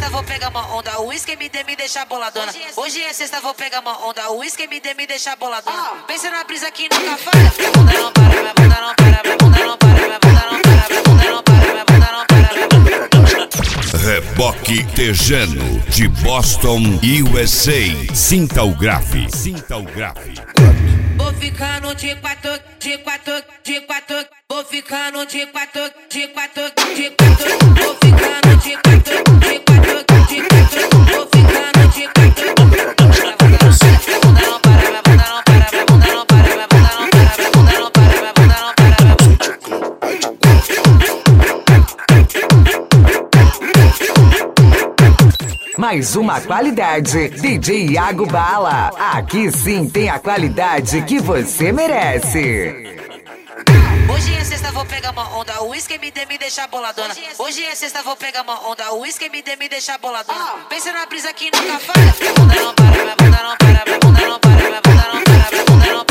sexta, vou pegar uma onda. O uísque me deixa boladona. Hoje é sexta, vou pegar uma onda. O uísque me deixa boladona. Pensa na brisa que nunca falha. Minha bunda não para, minha bunda não para, minha bunda não para, minha bunda não para, minha bunda não para, minha bunda não para, minha bunda não para. Reboque Tejano, de Boston, USA. Sinta o grave. Sinta o grave. Vou ficando de quatro, de quatro, de quatro. Vou ficando de quatro, de quatro, de quatro. Vou ficando de quatro, de quatro, de quatro. Vou ficando de quatro. Minha bunda não para, minha bunda não para, minha bunda não para, minha bunda não para, minha bunda não para, minha bunda não para, minha bunda não para. Mais uma qualidade, DJ Iago Bala. Aqui sim tem a qualidade que você merece. Hoje é sexta, vou pegar uma onda. O uísque me deixa boladona. Hoje é sexta, vou pegar uma onda. O uísque me deixa boladona. Pensa na brisa que nunca falha. Minha bunda não para, minha bunda não para, minha bunda não para, minha bunda não para, minha bunda não para.